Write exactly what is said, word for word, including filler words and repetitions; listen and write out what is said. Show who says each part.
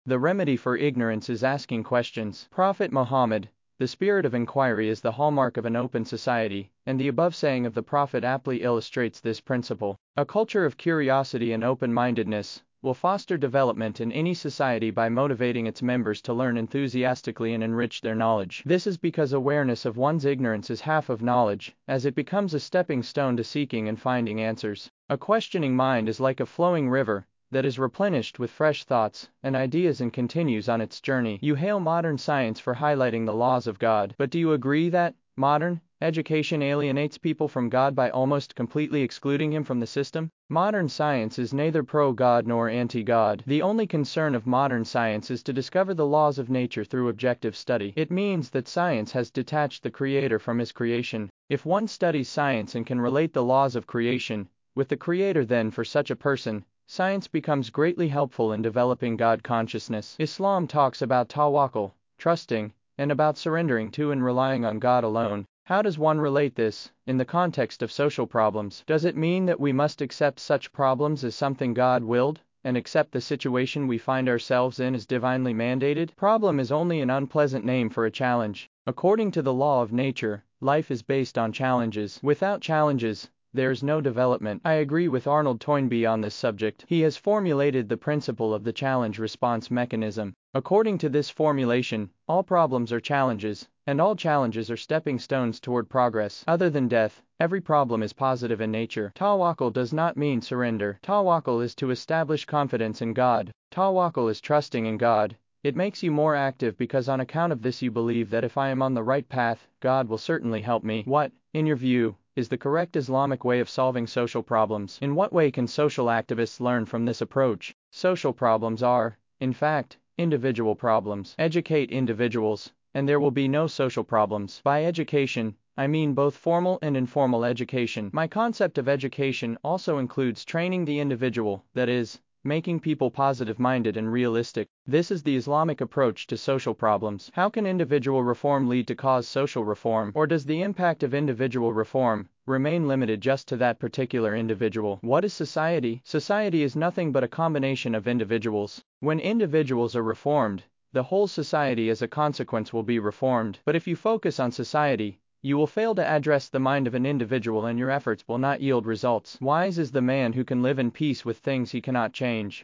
Speaker 1: The remedy for ignorance is asking questions. Prophet Muhammad: the spirit of inquiry is the hallmark of an open society, and the above saying of the Prophet aptly illustrates this principle. A culture of curiosity and open-mindedness will foster development in any society by motivating its members to learn enthusiastically and enrich their knowledge. This is because awareness of one's ignorance is half of knowledge, as it becomes a stepping stone to seeking and finding answers. A questioning mind is like a flowing river that is replenished with fresh thoughts and ideas and continues on its journey. You hail modern science for highlighting the laws of God, but do you agree that modern education alienates people from God by almost completely excluding him from the system? Modern science is neither pro-God nor anti-God. The only concern of modern science is to discover the laws of nature through objective study. It means that science has detached the Creator from his creation. If one studies science and can relate the laws of creation with the Creator, then for such a person, science becomes greatly helpful in developing God consciousness. Islam talks about tawakkul, trusting, and about surrendering to and relying on God alone. How does one relate this in the context of social problems? Does it mean that we must accept such problems as something God willed, and accept the situation we find ourselves in as divinely mandated? Problem is only an unpleasant name for a challenge. According to the law of nature, life is based on challenges. Without challenges, there is no development. I agree with Arnold Toynbee on this subject. He has formulated the principle of the challenge-response mechanism. According to this formulation, all problems are challenges, and all challenges are stepping stones toward progress. Other than death, every problem is positive in nature. Tawakkul does not mean surrender. Tawakkul is to establish confidence in God. Tawakkul is trusting in God. It makes you more active because on account of this you believe that if I am on the right path, God will certainly help me. What, in your view, is the correct Islamic way of solving social problems? In what way can social activists learn from this approach? Social problems are, in fact, individual problems. Educate individuals, and there will be no social problems. By education, I mean both formal and informal education. My concept of education also includes training the individual, that is, making people positive-minded and realistic. This is the Islamic approach to social problems. How can individual reform lead to cause social reform? Or does the impact of individual reform remain limited just to that particular individual? What is society? Society is nothing but a combination of individuals. When individuals are reformed, the whole society as a consequence will be reformed. But if you focus on society, you will fail to address the mind of an individual and your efforts will not yield results. Wise is the man who can live in peace with things he cannot change.